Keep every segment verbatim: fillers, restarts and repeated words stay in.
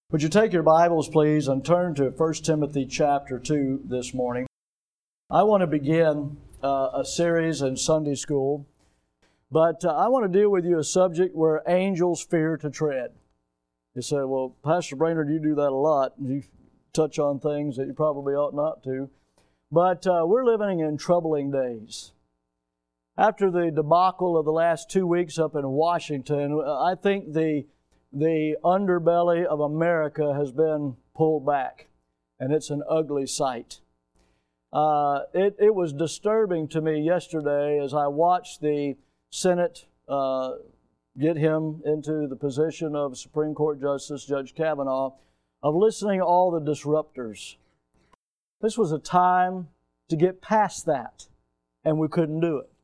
Would you take your Bibles, please, and turn to First Timothy chapter two this morning. I want to begin uh, a series in Sunday school, but uh, I want to deal with you a subject where angels fear to tread. You say, well, Pastor Brainerd, you do that a lot. You touch on things that you probably ought not to. But uh, we're living in troubling days. After the debacle of the last two weeks up in Washington, I think the The underbelly of America has been pulled back, and it's an ugly sight. Uh, it, it was disturbing to me yesterday as I watched the Senate uh, get him into the position of Supreme Court Justice, Judge Kavanaugh, of listening to all the disruptors. This was a time to get past that, and we couldn't do it.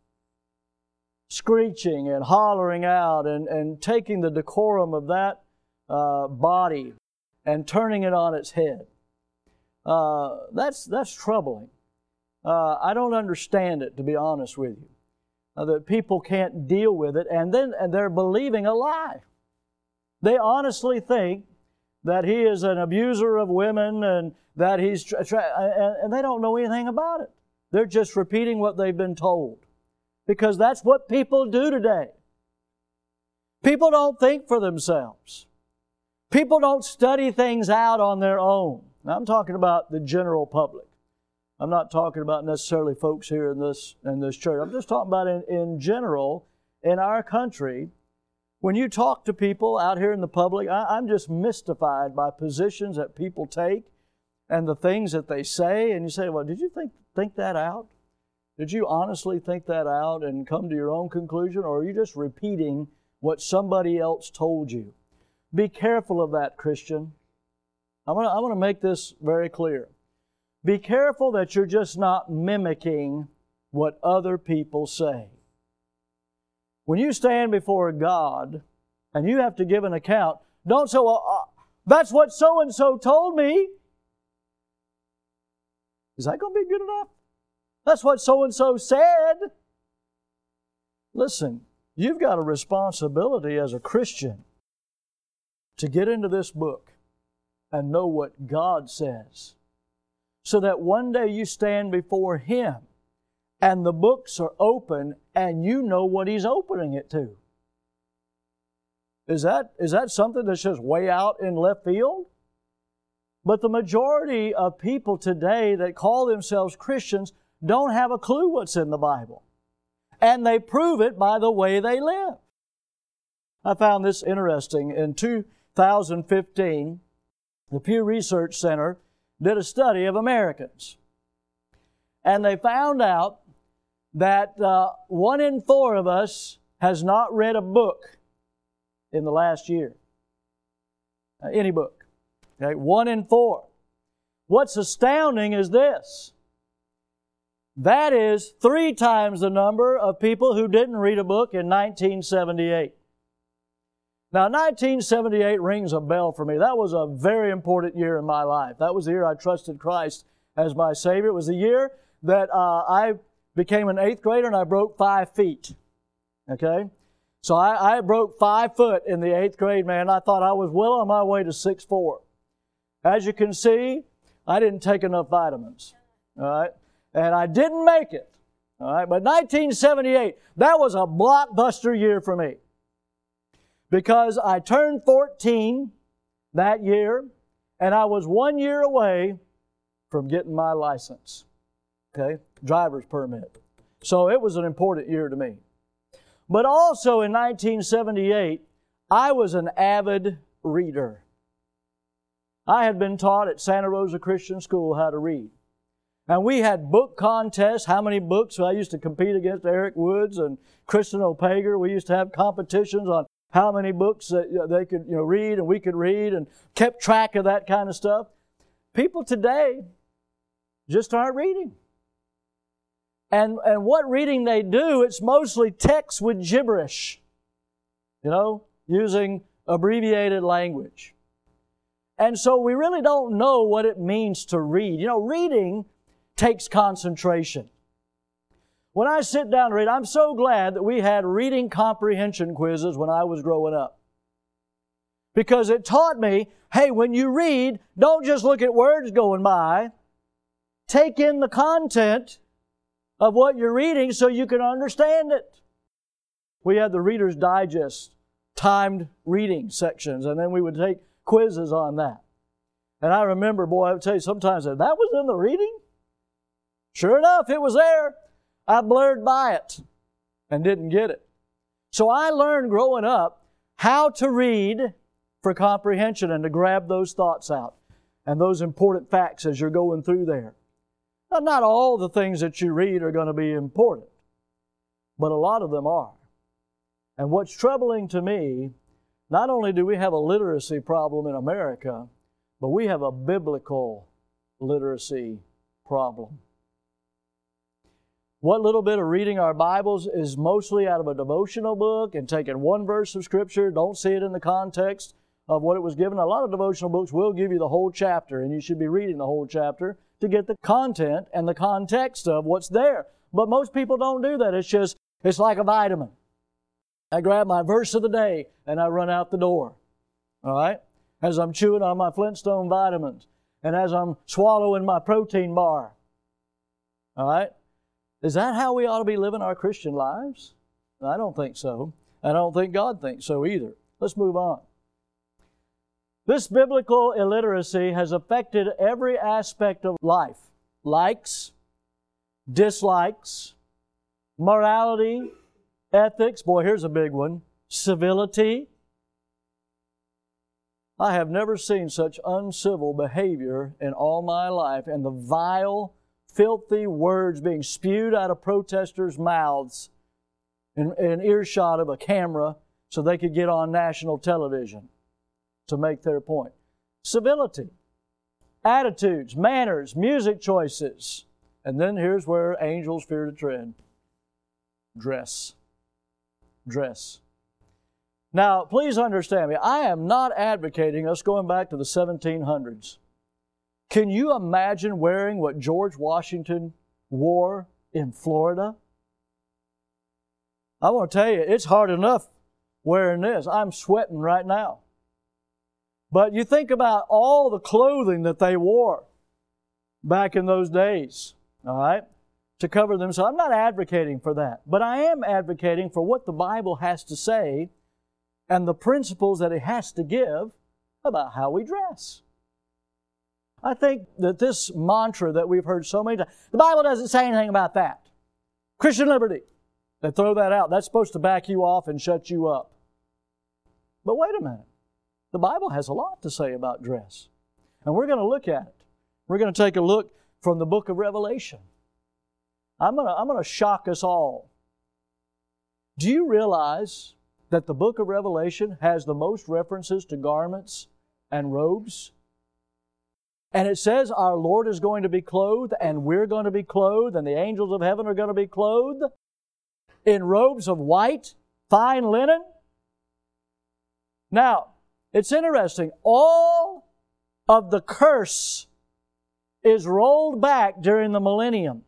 Screeching and hollering out and, and taking the decorum of that uh, body and turning it on its head. Uh, that's, that's troubling. Uh, I don't understand it, to be honest with you, uh, that people can't deal with it, and then and they're believing a lie. They honestly think that he is an abuser of women and that he's tra- tra- and, and they don't know anything about it. They're just repeating what they've been told. Because that's what people do today. People don't think for themselves. People don't study things out on their own. Now, I'm talking about the general public. I'm not talking about necessarily folks here in this in this church. I'm just talking about in, in general in our country. When you talk to people out here in the public, I, I'm just mystified by positions that people take and the things that they say. And you say, well, did you think think that out? Did you honestly think that out and come to your own conclusion, or are you just repeating what somebody else told you? Be careful of that, Christian. I want to I want to make this very clear. Be careful that you're just not mimicking what other people say. When you stand before God and you have to give an account, don't say, well, uh, that's what so-and-so told me. Is that going to be good enough? That's what so-and-so said. Listen, you've got a responsibility as a Christian to get into this book and know what God says, so that one day you stand before Him and the books are open and you know what He's opening it to. Is that, is that something that's just way out in left field? But the majority of people today that call themselves Christians don't have a clue what's in the Bible. And they prove it by the way they live. I found this interesting. In two thousand fifteen, the Pew Research Center did a study of Americans. And they found out that uh, one in four of us has not read a book in the last year. Uh, any book. Okay? One in four. What's astounding is this. That is three times the number of people who didn't read a book in nineteen seventy-eight. Now, nineteen seventy-eight rings a bell for me. That was a very important year in my life. That was the year I trusted Christ as my Savior. It was the year that uh, I became an eighth grader and I broke five feet. Okay? So I, I broke five foot in the eighth grade, man. I thought I was well on my way to six foot four. As you can see, I didn't take enough vitamins. All right? And I didn't make it. All right, but nineteen seventy-eight, that was a blockbuster year for me. Because I turned fourteen that year, and I was one year away from getting my license. Okay, driver's permit. So it was an important year to me. But also in nineteen seventy-eight, I was an avid reader. I had been taught at Santa Rosa Christian School how to read. And we had book contests, how many books. I used to compete against Eric Woods and Kristen Opager. We used to have competitions on how many books that they could you know, read and we could read, and kept track of that kind of stuff. People today just aren't reading. And, and what reading they do, it's mostly text with gibberish, you know, using abbreviated language. And so we really don't know what it means to read. You know, reading takes concentration. When I sit down to read, I'm so glad that we had reading comprehension quizzes when I was growing up. because it taught me, hey, when you read, don't just look at words going by. Take in the content of what you're reading so you can understand it. We had the Reader's Digest timed reading sections, and then we would take quizzes on that. And I remember, boy, I would tell you sometimes that that was in the reading. Sure enough, it was there. I blurred by it and didn't get it. So I learned growing up how to read for comprehension and to grab those thoughts out and those important facts as you're going through there. Now, not all the things that you read are going to be important, but a lot of them are. And what's troubling to me, not only do we have a literacy problem in America, but we have a biblical literacy problem. What little bit of reading our Bibles is mostly out of a devotional book and taking one verse of Scripture, don't see it in the context of what it was given. A lot of devotional books will give you the whole chapter, and you should be reading the whole chapter to get the content and the context of what's there. But most people don't do that. It's just, it's like a vitamin. I grab my verse of the day and I run out the door. All right? As I'm chewing on my Flintstone vitamins and as I'm swallowing my protein bar. All right? Is that how we ought to be living our Christian lives? I don't think so. I don't think God thinks so either. Let's move on. This biblical illiteracy has affected every aspect of life. Likes, dislikes, morality, ethics. Boy, here's a big one. Civility. I have never seen such uncivil behavior in all my life, and the vile, filthy words being spewed out of protesters' mouths in, in earshot of a camera so they could get on national television to make their point. Civility, attitudes, manners, music choices. And then here's where angels fear to tread. Dress. Dress. Now, please understand me. I am not advocating us going back to the seventeen hundreds. Can you imagine wearing what George Washington wore in Florida? I want to tell you, it's hard enough wearing this. I'm sweating right now. But you think about all the clothing that they wore back in those days, all right, to cover themselves. I'm not advocating for that, but I am advocating for what the Bible has to say and the principles that it has to give about how we dress. I think that this mantra that we've heard so many times, the Bible doesn't say anything about that. Christian liberty. They throw that out. That's supposed to back you off and shut you up. But wait a minute. The Bible has a lot to say about dress. And we're going to look at it. We're going to take a look from the book of Revelation. I'm going to, I'm going to shock us all. Do you realize that the book of Revelation has the most references to garments and robes? And it says our Lord is going to be clothed, and we're going to be clothed, and the angels of heaven are going to be clothed in robes of white, fine linen. Now, it's interesting. All of the curse is rolled back during the millennium.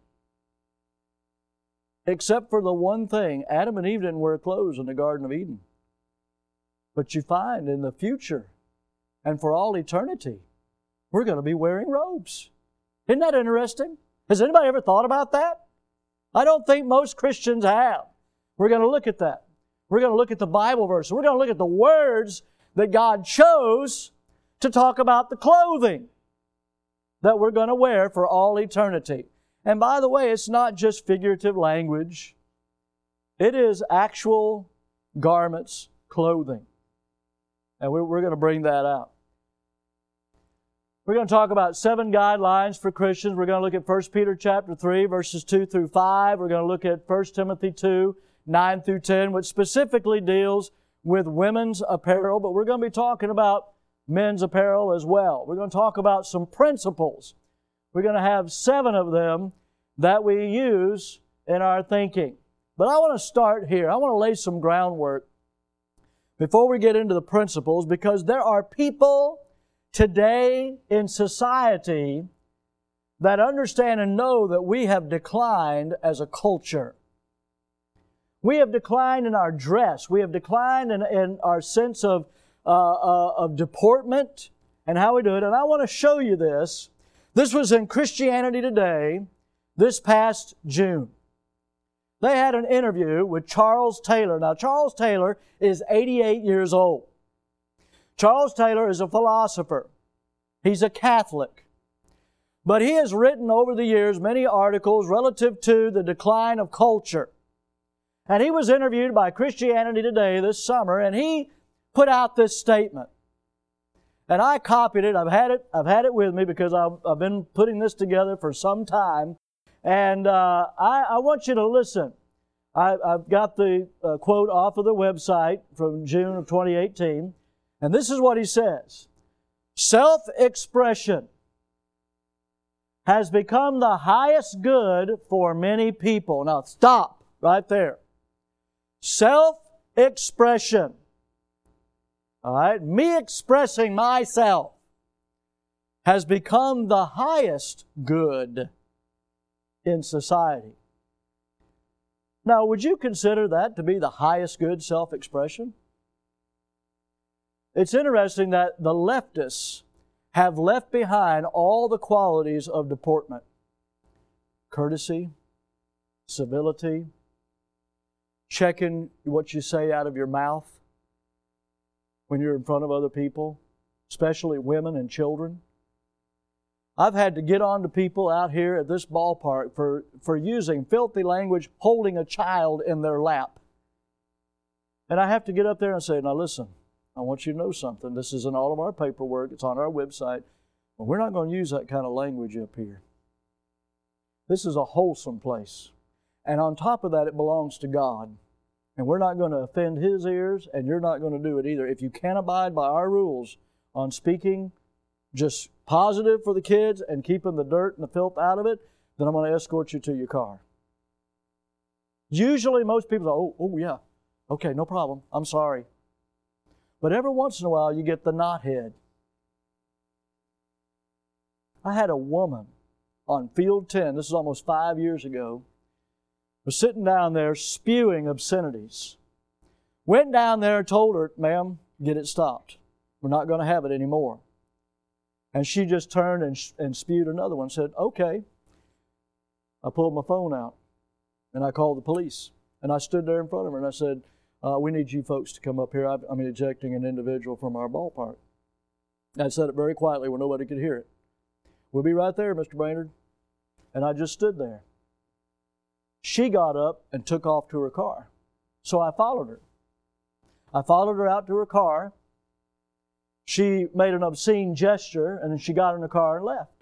Except for the one thing. Adam and Eve didn't wear clothes in the Garden of Eden. But you find in the future, and for all eternity, we're going to be wearing robes. Isn't that interesting? Has anybody ever thought about that? I don't think most Christians have. We're going to look at that. We're going to look at the Bible verse. We're going to look at the words that God chose to talk about the clothing that we're going to wear for all eternity. And by the way, it's not just figurative language. It is actual garments, clothing. And we're going to bring that out. We're going to talk about seven guidelines for Christians. We're going to look at First Peter chapter three, verses two through five. We're going to look at First Timothy two, nine through ten, which specifically deals with women's apparel, but we're going to be talking about men's apparel as well. We're going to talk about some principles. We're going to have seven of them that we use in our thinking. But I want to start here. I want to lay some groundwork before we get into the principles, because there are people today in society that understand and know that we have declined as a culture. We have declined in our dress. We have declined in, in our sense of, uh, uh, of deportment and how we do it. And I want to show you this. This was in Christianity Today this past June. They had an interview with Charles Taylor. Now, Charles Taylor is eighty-eight years old. Charles Taylor is a philosopher. He's a Catholic. But he has written over the years many articles relative to the decline of culture. And he was interviewed by Christianity Today this summer, and he put out this statement. And I copied it. I've had it, I've had it with me because I've, I've been putting this together for some time. And uh, I, I want you to listen. I, I've got the uh, quote off of the website from June of twenty eighteen. And this is what he says. Self-expression has become the highest good for many people. Now stop right there. Self-expression. All right? Me expressing myself has become the highest good in society. Now, would you consider that to be the highest good, self-expression? It's interesting that the leftists have left behind all the qualities of deportment. Courtesy, civility, checking what you say out of your mouth when you're in front of other people, especially women and children. I've had to get on to people out here at this ballpark for, for using filthy language, holding a child in their lap. And I have to get up there and say, now listen, I want you to know something. This is in all of our paperwork. It's on our website. But we're not going to use that kind of language up here. This is a wholesome place. And on top of that, it belongs to God. And we're not going to offend His ears, and you're not going to do it either. If you can't abide by our rules on speaking just positive for the kids and keeping the dirt and the filth out of it, then I'm going to escort you to your car. Usually most people say, oh, oh yeah, okay, no problem, I'm sorry. But every once in a while you get the knothead. I had a woman on Field ten, this is almost five years ago, was sitting down there spewing obscenities. Went down there and told her, ma'am, get it stopped. We're not going to have it anymore. And she just turned and, and spewed another one and said, okay. I pulled my phone out and I called the police. And I stood there in front of her and I said, uh, we need you folks to come up here. I'm ejecting an individual from our ballpark. And I said it very quietly where nobody could hear it. We'll be right there, Mister Brainerd. And I just stood there. She got up and took off to her car. So I followed her. I followed her out to her car. She made an obscene gesture, and then she got in the car and left.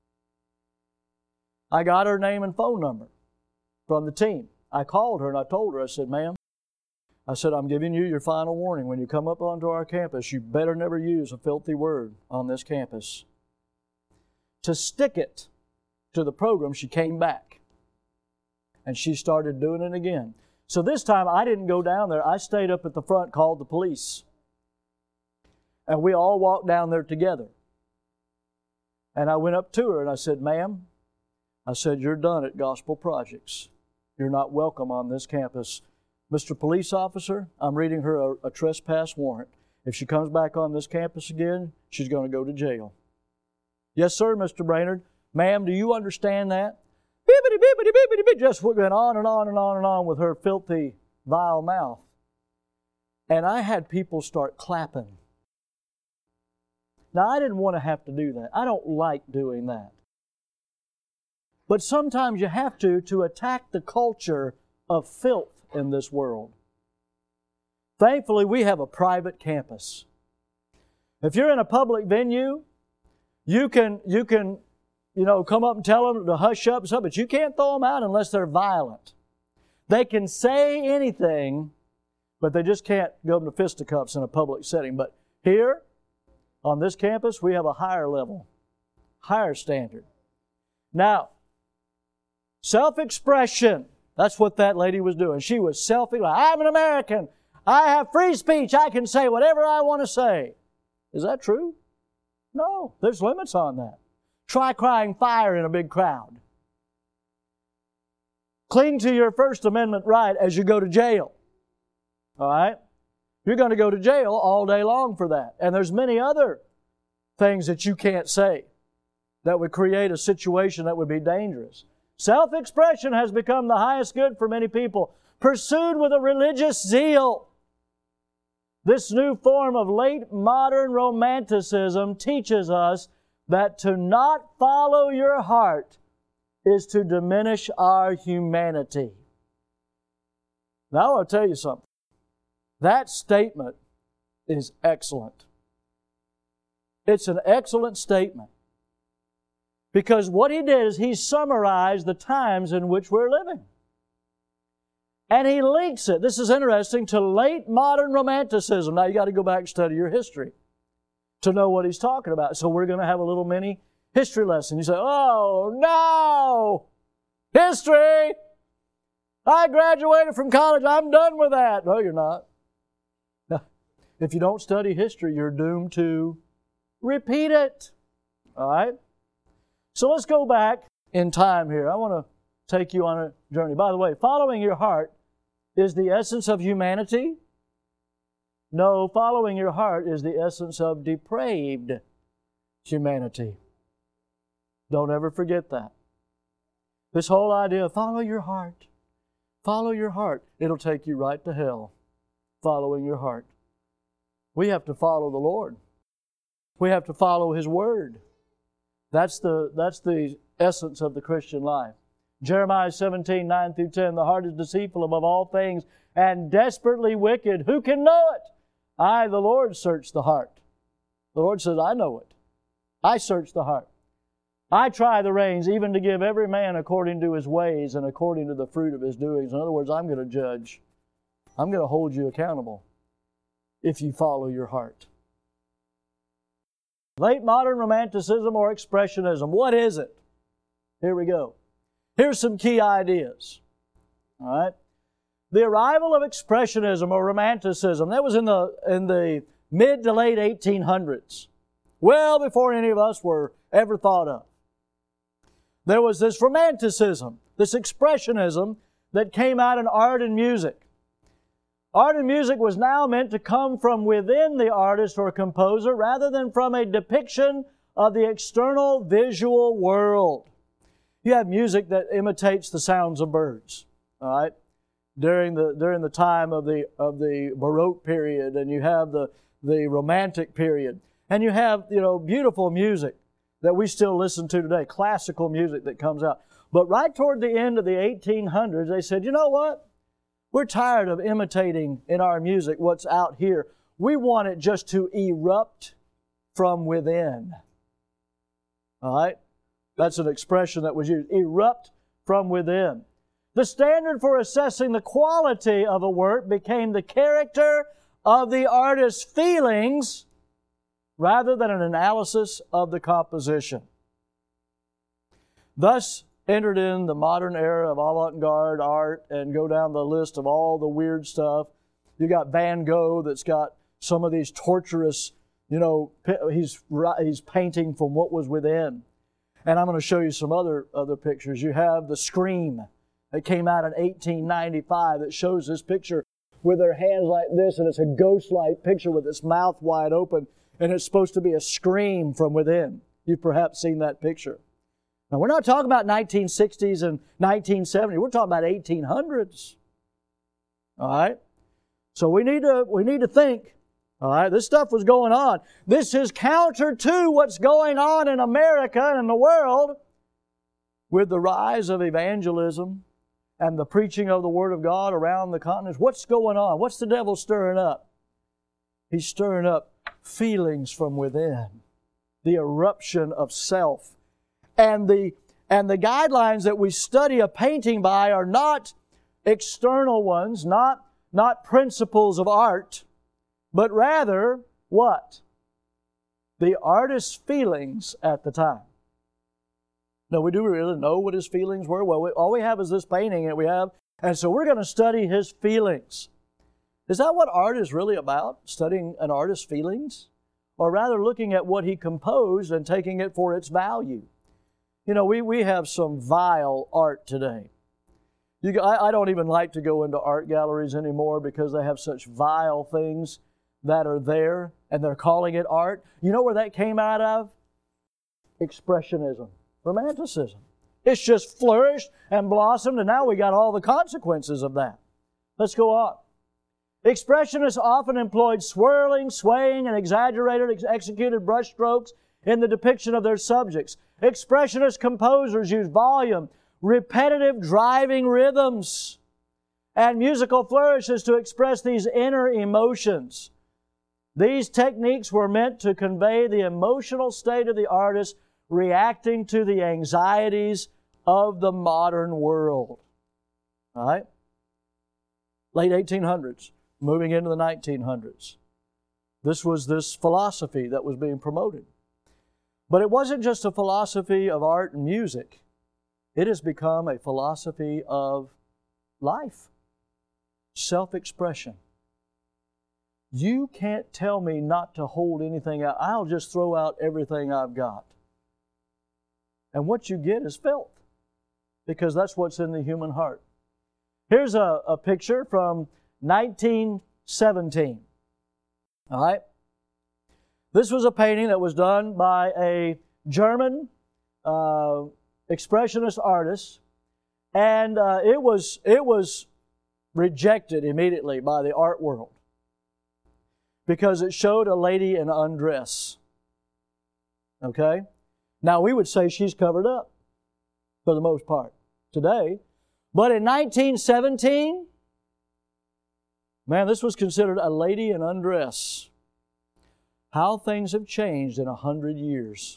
I got her name and phone number from the team. I called her and I told her, I said, ma'am, I said, I'm giving you your final warning. When you come up onto our campus, you better never use a filthy word on this campus. To stick it to the program, she came back. And she started doing it again. So this time I didn't go down there. I stayed up at the front, called the police. And we all walked down there together. And I went up to her and I said, ma'am, I said, you're done at Gospel Projects. You're not welcome on this campus. Mister Police Officer, I'm reading her a, a trespass warrant. If she comes back on this campus again, she's going to go to jail. Yes, sir, Mister Brainerd. Ma'am, do you understand that? Bibbidi, bibbidi, bibbidi, bibbidi. Just went on and on and on and on with her filthy, vile mouth. And I had people start clapping. Now, I didn't want to have to do that. I don't like doing that. But sometimes you have to, to attack the culture of filth in this world. Thankfully, we have a private campus. If you're in a public venue, you can, you can, you know, come up and tell them to hush up and stuff, but you can't throw them out unless they're violent. They can say anything, but they just can't go into fisticuffs in a public setting. But here, on this campus, we have a higher level, higher standard. Now, self-expression, that's what that lady was doing. She was self-expressing. I'm an American. I have free speech. I can say whatever I want to say. Is that true? No, there's limits on that. Try crying fire in a big crowd. Cling to your First Amendment right as you go to jail. All right? You're going to go to jail all day long for that. And there's many other things that you can't say that would create a situation that would be dangerous. Self-expression has become the highest good for many people, pursued with a religious zeal. This new form of late modern romanticism teaches us that to not follow your heart is to diminish our humanity. Now I want to tell you something. That statement is excellent. It's an excellent statement. Because what he did is he summarized the times in which we're living. And he links it, this is interesting, to late modern romanticism. Now you got to go back and study your history to know what he's talking about. So we're going to have a little mini history lesson. You say, oh no! History! I graduated from college, I'm done with that. No, you're not. If you don't study history, you're doomed to repeat it. All right? So let's go back in time here. I want to take you on a journey. By the way, following your heart is the essence of humanity. No, following your heart is the essence of depraved humanity. Don't ever forget that. This whole idea of follow your heart. Follow your heart. It'll take you right to hell. Following your heart. We have to follow the Lord. We have to follow His Word. That's the, that's the essence of the Christian life. Jeremiah seventeen, nine through ten, the heart is deceitful above all things and desperately wicked. Who can know it? I, the Lord, search the heart. The Lord says, I know it. I search the heart. I try the reins, even to give every man according to his ways and according to the fruit of his doings. In other words, I'm going to judge. I'm going to hold you accountable if you follow your heart. Late modern romanticism or expressionism. What is it? Here we go. Here's some key ideas. All right. The arrival of expressionism or romanticism, that was in the, in the mid to late eighteen hundreds. Well before any of us were ever thought of. There was this romanticism, this expressionism that came out in art and music. Art and music was now meant to come from within the artist or composer rather than from a depiction of the external visual world. You have music that imitates the sounds of birds, all right, during the, during the time of the, of the Baroque period, and you have the, the Romantic period. And you have, you know, beautiful music that we still listen to today, classical music that comes out. But right toward the end of the eighteen hundreds, they said, you know what? We're tired of imitating in our music what's out here. We want it just to erupt from within. All right? That's an expression that was used. Erupt from within. The standard for assessing the quality of a work became the character of the artist's feelings rather than an analysis of the composition. Thus entered in the modern era of avant-garde art, and go down the list of all the weird stuff. You got Van Gogh that's got some of these torturous, you know, he's, he's painting from what was within. And I'm going to show you some other, other pictures. You have the Scream that came out in eighteen ninety-five that shows this picture with their hands like this, and it's a ghost-like picture with its mouth wide open, and it's supposed to be a scream from within. You've perhaps seen that picture. Now, we're not talking about nineteen sixties and nineteen seventies. We're talking about eighteen hundreds. All right? So we need to, we need to think. All right? This stuff was going on. This is counter to what's going on in America and in the world with the rise of evangelism and the preaching of the Word of God around the continents. What's going on? What's the devil stirring up? He's stirring up feelings from within, the eruption of self. And the, and the guidelines that we study a painting by are not external ones, not, not principles of art, but rather what? The artist's feelings at the time. Now, we do really know what his feelings were. Well, we, all we have is this painting that we have, and so we're going to study his feelings. Is that what art is really about? Studying an artist's feelings? Or rather looking at what he composed and taking it for its value? You know, we, we have some vile art today. You, I, I don't even like to go into art galleries anymore because they have such vile things that are there, and they're calling it art. You know where that came out of? Expressionism, Romanticism. It's just flourished and blossomed, and now we got all the consequences of that. Let's go on. Expressionists often employed swirling, swaying, and exaggerated, ex- executed brushstrokes in the depiction of their subjects. Expressionist composers used volume, repetitive driving rhythms, and musical flourishes to express these inner emotions. These techniques were meant to convey the emotional state of the artist reacting to the anxieties of the modern world. All right? Late eighteen hundreds, moving into the nineteen hundreds. This was this philosophy that was being promoted. But it wasn't just a philosophy of art and music. It has become a philosophy of life, self-expression. You can't tell me not to hold anything out. I'll just throw out everything I've got. And what you get is filth, because that's what's in the human heart. Here's a, a picture from nineteen seventeen. All right? This was a painting that was done by a German uh, expressionist artist, and uh, it was it was rejected immediately by the art world because it showed a lady in undress. Okay? Now, we would say she's covered up for the most part today. But in nineteen seventeen, man, this was considered a lady in undress. How things have changed in a hundred years.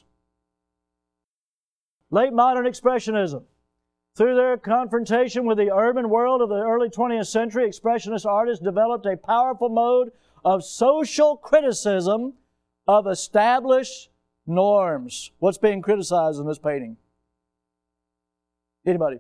Late modern expressionism. Through their confrontation with the urban world of the early twentieth century, expressionist artists developed a powerful mode of social criticism of established norms. What's being criticized in this painting? Anybody?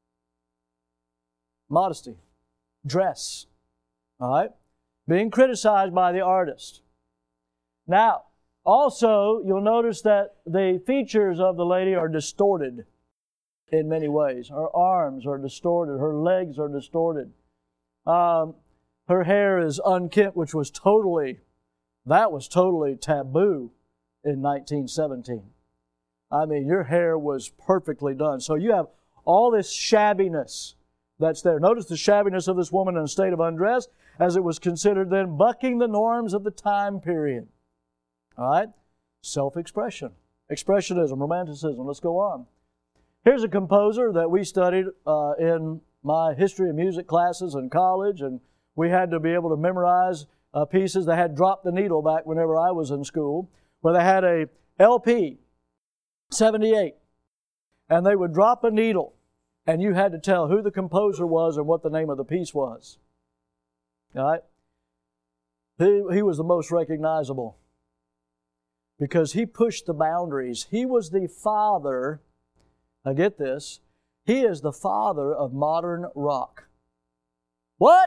Modesty. Dress. All right? Being criticized by the artist. Now, also, you'll notice that the features of the lady are distorted in many ways. Her arms are distorted. Her legs are distorted. Um, her hair is unkempt, which was totally, that was totally taboo in nineteen seventeen. I mean, your hair was perfectly done. So you have all this shabbiness that's there. Notice the shabbiness of this woman in a state of undress, as it was considered then bucking the norms of the time period. All right? Self-expression. Expressionism, Romanticism. Let's go on. Here's a composer that we studied uh, in my history of music classes in college, and we had to be able to memorize uh, pieces. They had Drop the Needle back whenever I was in school, where they had a L P, seventy-eight, and they would drop a needle, and you had to tell who the composer was and what the name of the piece was. All right? He, he was the most recognizable because he pushed the boundaries. He was the father, now get this, he is the father of modern rock. What?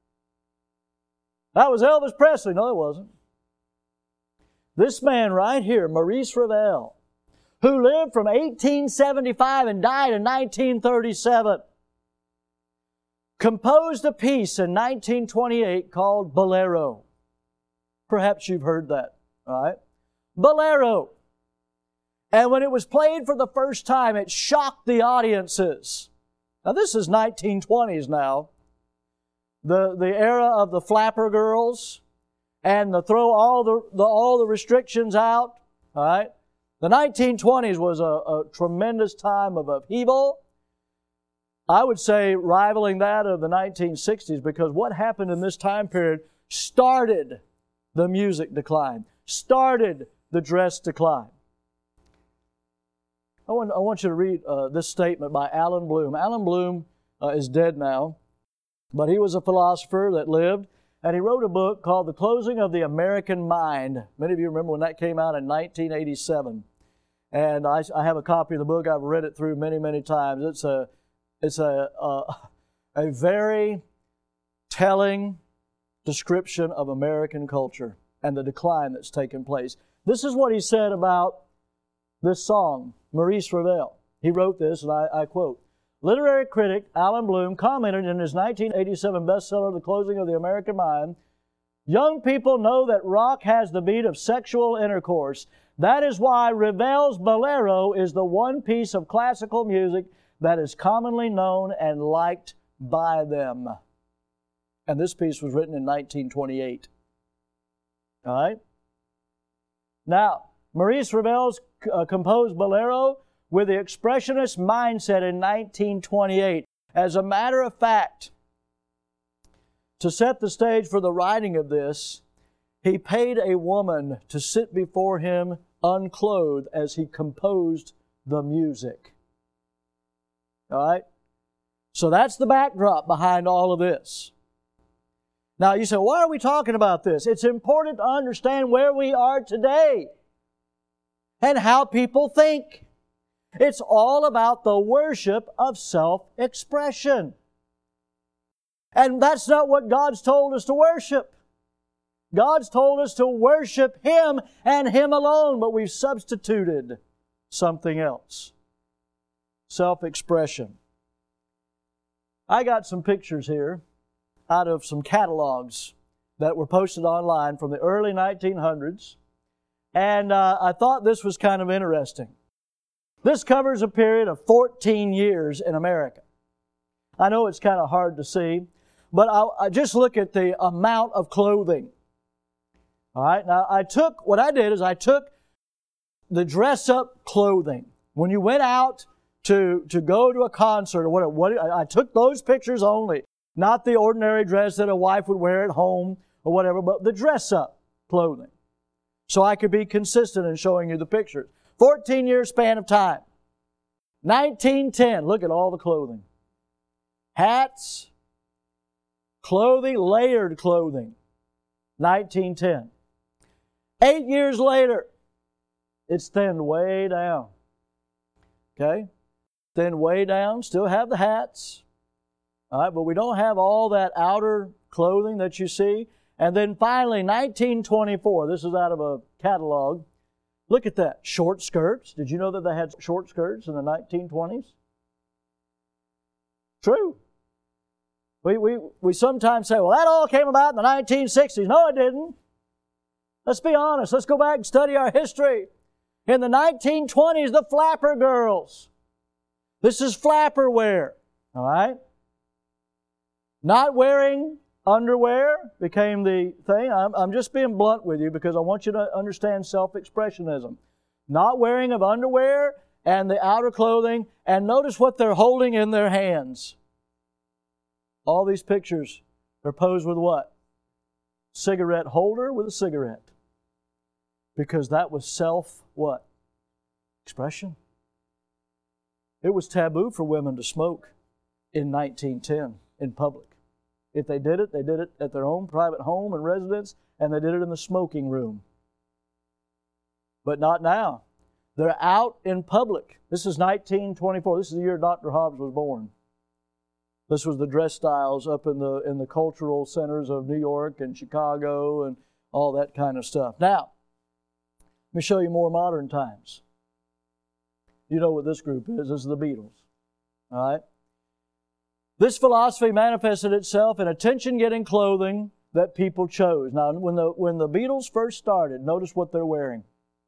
That was Elvis Presley. No, it wasn't. This man right here, Maurice Ravel, who lived from eighteen seventy-five and died in nineteen thirty-seven, composed a piece in nineteen twenty-eight called Bolero. Perhaps you've heard that, all right? Bolero. And when it was played for the first time, it shocked the audiences. Now, this is nineteen twenties now. The, the era of the flapper girls and the throw all the, the, all the restrictions out, all right? The nineteen twenties was a, a tremendous time of upheaval. I would say rivaling that of the nineteen sixties, because what happened in this time period started the music decline, started the dress decline. I want, I want you to read uh, this statement by Allen Bloom. Allen Bloom uh, is dead now, but he was a philosopher that lived, and he wrote a book called The Closing of the American Mind. Many of you remember when that came out in nineteen eighty-seven. And I, I have a copy of the book. I've read it through many, many times. It's a, it's a, a, a very telling description of American culture and the decline that's taken place. This is what he said about this song, Maurice Ravel. He wrote this, and I, I quote, literary critic Alan Bloom commented in his nineteen eighty-seven bestseller, The Closing of the American Mind, young people know that rock has the beat of sexual intercourse. That is why Ravel's Bolero is the one piece of classical music that is commonly known and liked by them. And this piece was written in nineteen twenty-eight. All right? Now, Maurice Ravel's uh, composed Bolero with the expressionist mindset in nineteen twenty-eight. As a matter of fact, to set the stage for the writing of this, he paid a woman to sit before him unclothed as he composed the music. All right? So that's the backdrop behind all of this. Now you say, why are we talking about this? It's important to understand where we are today and how people think. It's all about the worship of self-expression. And that's not what God's told us to worship. God's told us to worship Him and Him alone, but we've substituted something else. Self-expression. I got some pictures here out of some catalogs that were posted online from the early nineteen hundreds, and uh, I thought this was kind of interesting. This covers a period of fourteen years in America. I know it's kind of hard to see, but I, I just look at the amount of clothing. All right, now I took, what I did is I took the dress-up clothing. When you went out to, to go to a concert or whatever, what, I took those pictures only. Not the ordinary dress that a wife would wear at home or whatever, but the dress-up clothing. So I could be consistent in showing you the pictures. fourteen year span of time. nineteen ten, look at all the clothing. Hats, clothing, layered clothing. nineteen ten. Eight years later, it's thinned way down. Okay? Thinned way down, still have the hats. All right, but we don't have all that outer clothing that you see. And then finally, nineteen twenty-four, this is out of a catalog. Look at that, short skirts. Did you know that they had short skirts in the nineteen twenties? True. We, we, we sometimes say, well, that all came about in the nineteen sixties. No, it didn't. Let's be honest. Let's go back and study our history. In the nineteen twenties, the flapper girls. This is flapper wear. All right? Not wearing underwear became the thing. I'm, I'm just being blunt with you because I want you to understand self-expressionism. Not wearing of underwear and the outer clothing. And notice what they're holding in their hands. All these pictures are posed with what? Cigarette holder with a cigarette. Because that was self what? Expression. It was taboo for women to smoke in nineteen ten in public. If they did it, they did it at their own private home and residence, and they did it in the smoking room. But not now. They're out in public. This is nineteen twenty-four. This is the year Doctor Hobbes was born. This was the dress styles up in the in the cultural centers of New York and Chicago and all that kind of stuff. Now, let me show you more modern times. You know what this group is. This is the Beatles. All right? This philosophy manifested itself in attention-getting clothing that people chose. Now, when the, when the Beatles first started, notice what they're wearing.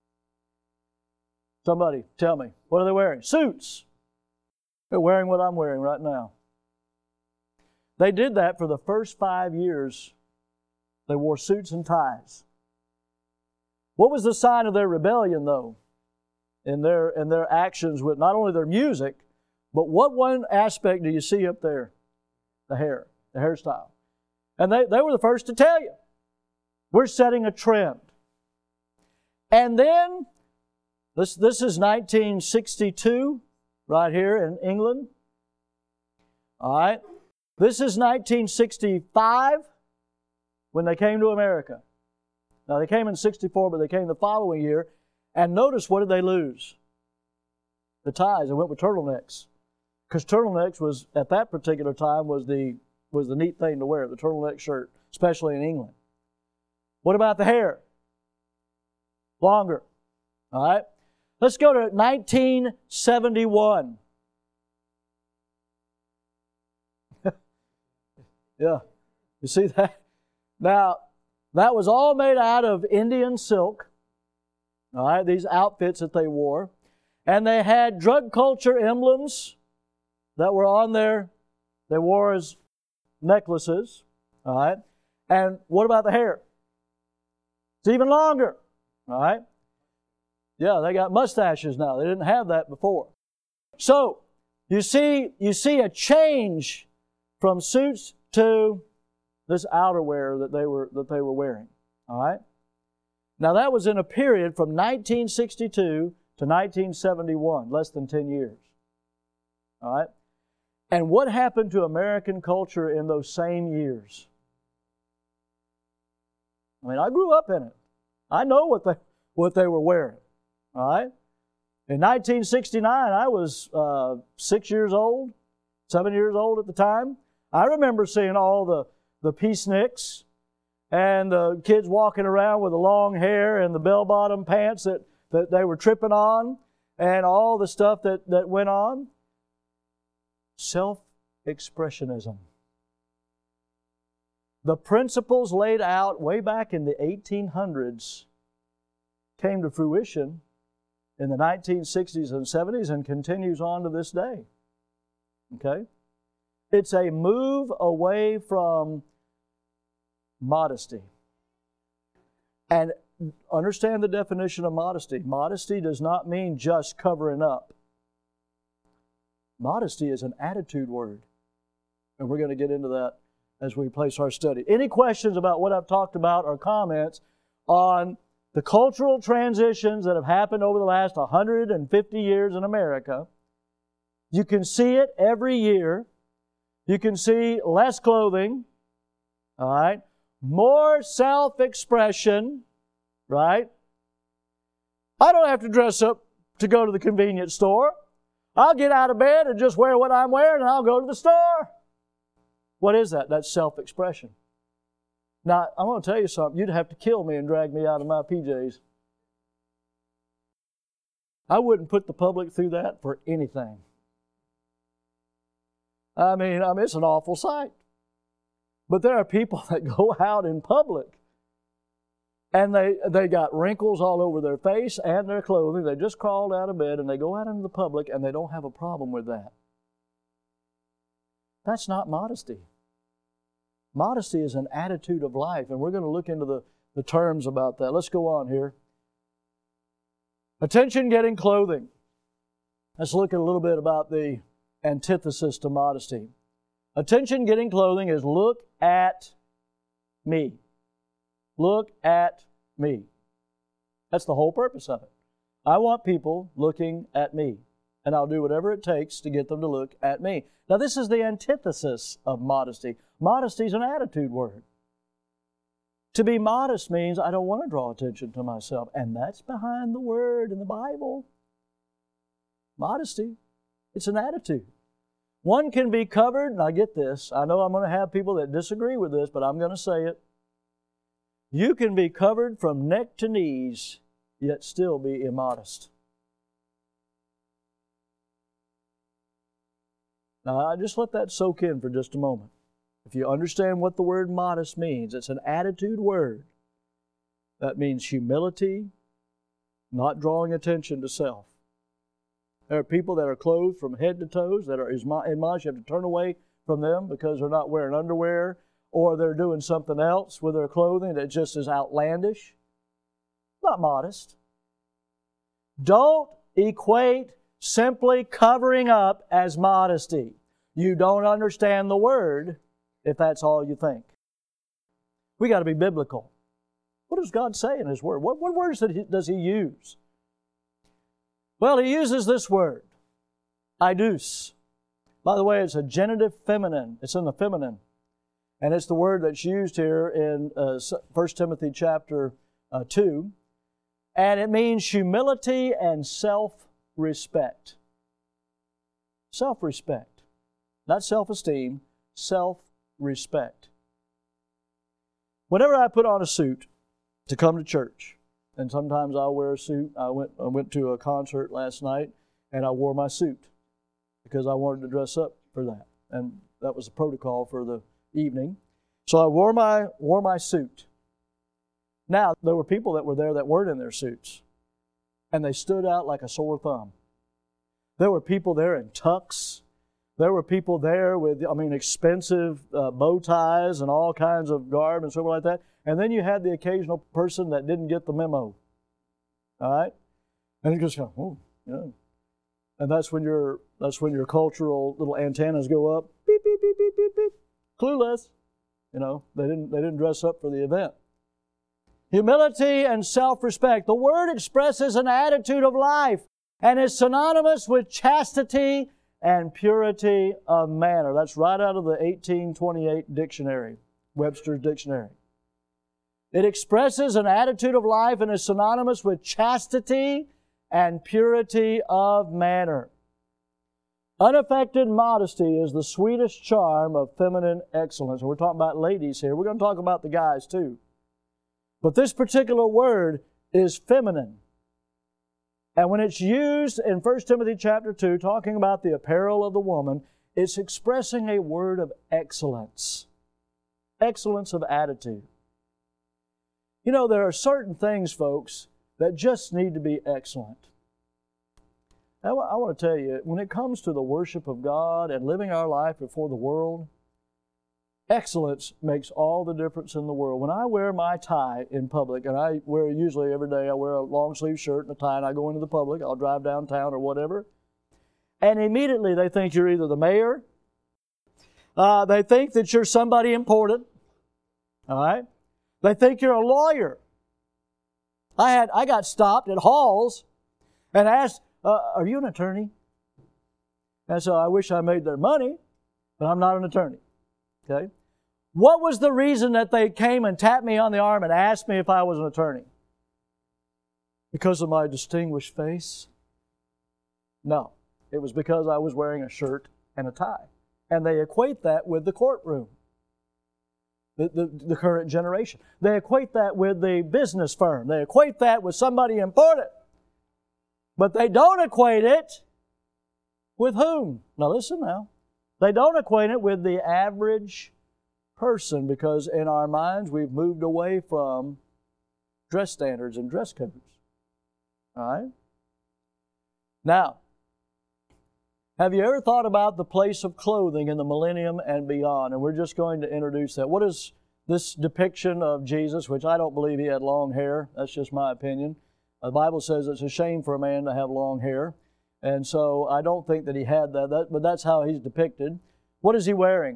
Somebody tell me, what are they wearing? Suits. They're wearing what I'm wearing right now. They did that for the first five years. They wore suits and ties. What was the sign of their rebellion, though? In their, in their actions with not only their music, but what one aspect do you see up there? The hair, the hairstyle. And they, they were the first to tell you. We're setting a trend. And then, this, this is nineteen sixty-two, right here in England. All right. This is nineteen sixty-five, when they came to America. Now, they came in sixty-four, but they came the following year. And notice, what did they lose? The ties. They went with turtlenecks. Because turtlenecks was, at that particular time, was the, was the neat thing to wear, the turtleneck shirt, especially in England. What about the hair? Longer. All right. Let's go to nineteen seventy-one. Yeah. You see that? Now, that was all made out of Indian silk. All right, these outfits that they wore. And they had drug culture emblems that were on there. They wore as necklaces. All right. And what about the hair? It's even longer. All right. Yeah, they got mustaches now. They didn't have that before. So, you see, you see a change from suits to this outerwear that they were that they were wearing. All right. Now that was in a period from nineteen sixty-two to nineteen seventy-one, less than ten years. All right. And what happened to American culture in those same years? I mean, I grew up in it. I know what they what they were wearing. All right. In nineteen sixty-nine, I was uh, six years old, seven years old at the time. I remember seeing all the the peaceniks and the kids walking around with the long hair and the bell-bottom pants that, that they were tripping on and all the stuff that, that went on. Self-expressionism. The principles laid out way back in the eighteen hundreds came to fruition in the nineteen sixties and seventies and continues on to this day. Okay? It's a move away from modesty. And understand the definition of modesty. Modesty does not mean just covering up. Modesty is an attitude word. And we're going to get into that as we place our study. Any questions about what I've talked about or comments on the cultural transitions that have happened over the last one hundred fifty years in America? You can see it every year. You can see less clothing, all right? More self-expression, right? I don't have to dress up to go to the convenience store. I'll get out of bed and just wear what I'm wearing and I'll go to the store. What is that? That's self-expression. Now, I'm going to tell you something. You'd have to kill me and drag me out of my P Js. I wouldn't put the public through that for anything. I mean, I mean, it's an awful sight. But there are people that go out in public and they, they got wrinkles all over their face and their clothing. They just crawled out of bed and they go out into the public and they don't have a problem with that. That's not modesty. Modesty is an attitude of life, and we're going to look into the, the terms about that. Let's go on here. Attention-getting clothing. Let's look at a little bit about the antithesis to modesty. Attention-getting clothing is look at me. Look at me. That's the whole purpose of it. I want people looking at me, and I'll do whatever it takes to get them to look at me. Now, this is the antithesis of modesty. Modesty is an attitude word. To be modest means I don't want to draw attention to myself, and that's behind the word in the Bible. Modesty. It's an attitude. One can be covered, and I get this. I know I'm going to have people that disagree with this, but I'm going to say it. You can be covered from neck to knees, yet still be immodest. Now, I just let that soak in for just a moment. If you understand what the word modest means, it's an attitude word. That means humility, not drawing attention to self. There are people that are clothed from head to toes that are admonished. You have to turn away from them because they're not wearing underwear or they're doing something else with their clothing that just is outlandish. Not modest. Don't equate simply covering up as modesty. You don't understand the word if that's all you think. We got to be biblical. What does God say in His Word? What, what words does he, does he use? Well, He uses this word, idus. By the way, it's a genitive feminine. It's in the feminine. And it's the word that's used here in uh, First Timothy chapter uh, two. And it means humility and self-respect. Self-respect. Not self-esteem, self-respect. Whenever I put on a suit to come to church, and sometimes I'll wear a suit. I went, I went to a concert last night, and I wore my suit because I wanted to dress up for that. And that was the protocol for the evening. So I wore my, wore my suit. Now, there were people that were there that weren't in their suits, and they stood out like a sore thumb. There were people there in tux. There were people there with, I mean, expensive uh, bow ties and all kinds of garb and stuff like that. And then you had the occasional person that didn't get the memo. All right? And you just go, oh, yeah. And that's when your that's when your cultural little antennas go up. Beep, beep, beep, beep, beep, beep. Clueless. You know, they didn't they didn't dress up for the event. Humility and self-respect. The word expresses an attitude of life and is synonymous with chastity and purity of manner. That's right out of the eighteen twenty-eight dictionary, Webster's dictionary. It expresses an attitude of life and is synonymous with chastity and purity of manner. Unaffected modesty is the sweetest charm of feminine excellence. And we're talking about ladies here. We're going to talk about the guys too. But this particular word is feminine. And when it's used in First Timothy chapter two, talking about the apparel of the woman, it's expressing a word of excellence. Excellence of attitude. You know, there are certain things, folks, that just need to be excellent. I, w- I want to tell you, when it comes to the worship of God and living our life before the world, excellence makes all the difference in the world. When I wear my tie in public, and I wear usually every day, I wear a long sleeve shirt and a tie, and I go into the public, I'll drive downtown or whatever, and immediately they think you're either the mayor, uh, they think that you're somebody important, all right? They think you're a lawyer. I had I got stopped at Hall's and asked, uh, are you an attorney? And so I wish I made their money, but I'm not an attorney. Okay? What was the reason that they came and tapped me on the arm and asked me if I was an attorney? Because of my distinguished face? No. It was because I was wearing a shirt and a tie. And they equate that with the courtroom. The, the, the current generation. They equate that with the business firm. They equate that with somebody important. But they don't equate it with whom? Now listen now. They don't equate it with the average person, because in our minds we've moved away from dress standards and dress codes. All right? Now, have you ever thought about the place of clothing in the millennium and beyond? And we're just going to introduce that. What is this depiction of Jesus, which I don't believe he had long hair. That's just my opinion. The Bible says it's a shame for a man to have long hair. And so I don't think that he had that, that but that's how he's depicted. What is he wearing?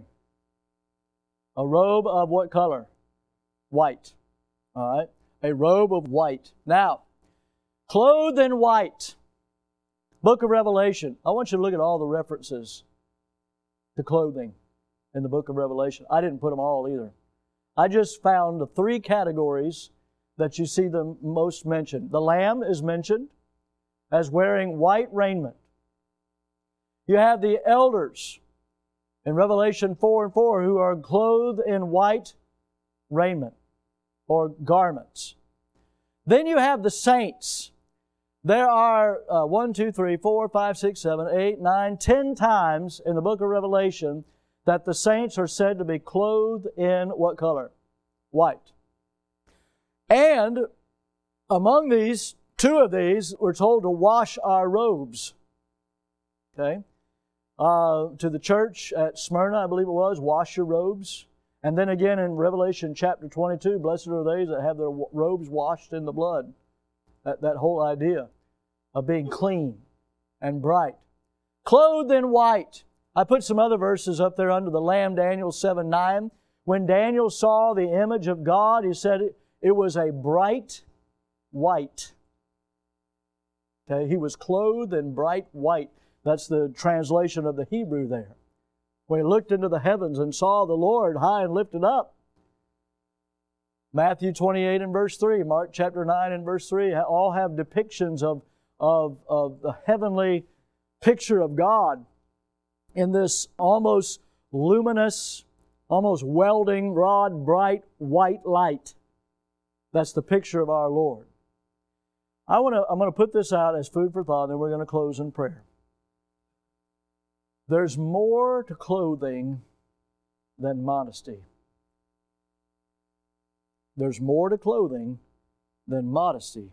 A robe of what color? White. All right? A robe of white. Now, clothed in white. Book of Revelation. I want you to look at all the references to clothing in the book of Revelation. I didn't put them all either. I just found the three categories that you see them most mentioned. The Lamb is mentioned as wearing white raiment. You have the elders in Revelation four and four who are clothed in white raiment or garments. Then you have the saints. There are uh, one, two, three, four, five, six, seven, eight, nine, ten times in the book of Revelation that the saints are said to be clothed in what color? White. And among these, two of these, we're told to wash our robes. Okay? Uh, to the church at Smyrna, I believe it was, wash your robes. And then again in Revelation chapter twenty-two, blessed are they that have their robes washed in the blood. That, that whole idea of being clean and bright. Clothed in white. I put some other verses up there under the Lamb, Daniel seven nine. When Daniel saw the image of God, he said it, it was a bright white. Okay, he was clothed in bright white. That's the translation of the Hebrew there. When he looked into the heavens and saw the Lord high and lifted up. Matthew twenty-eight and verse three, Mark chapter nine and verse three, all have depictions of, of, of the heavenly picture of God in this almost luminous, almost welding rod, bright white light. That's the picture of our Lord. I want to, I'm going to put this out as food for thought, and then we're going to close in prayer. There's more to clothing than modesty. There's more to clothing than modesty.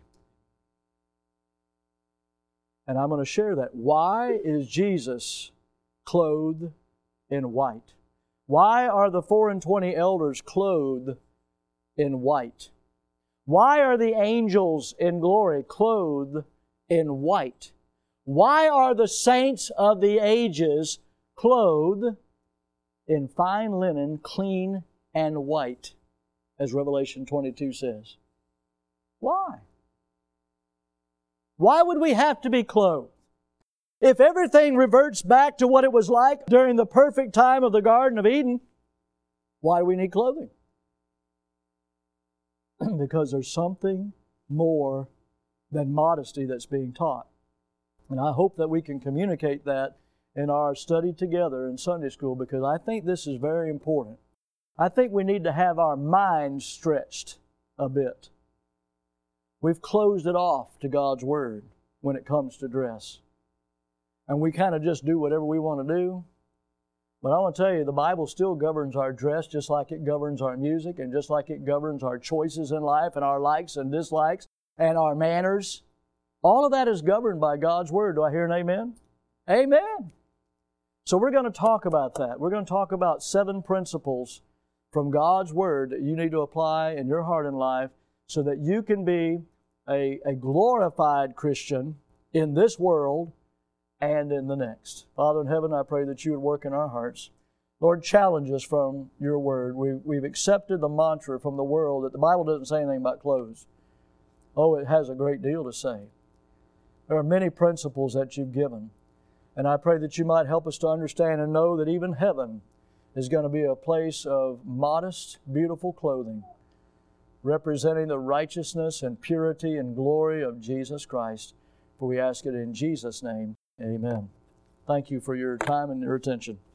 And I'm going to share that. Why is Jesus clothed in white? Why are the four and twenty elders clothed in white? Why are the angels in glory clothed in white? Why are the saints of the ages clothed in fine linen, clean and white, as Revelation twenty-two says? Why? Why would we have to be clothed? If everything reverts back to what it was like during the perfect time of the Garden of Eden, why do we need clothing? Because there's something more than modesty that's being taught. And I hope that we can communicate that in our study together in Sunday school, because I think this is very important. I think we need to have our minds stretched a bit. We've closed it off to God's Word when it comes to dress. And we kind of just do whatever we want to do. But I want to tell you, the Bible still governs our dress just like it governs our music and just like it governs our choices in life and our likes and dislikes and our manners. All of that is governed by God's Word. Do I hear an amen? Amen. So we're going to talk about that. We're going to talk about seven principles from God's Word that you need to apply in your heart and life so that you can be a, a glorified Christian in this world and in the next. Father in heaven, I pray that you would work in our hearts. Lord, challenge us from your Word. We, we've accepted the mantra from the world that the Bible doesn't say anything about clothes. Oh, it has a great deal to say. There are many principles that you've given. And I pray that you might help us to understand and know that even heaven is going to be a place of modest, beautiful clothing, representing the righteousness and purity and glory of Jesus Christ. For we ask it in Jesus' name. Amen. Thank you for your time and your attention.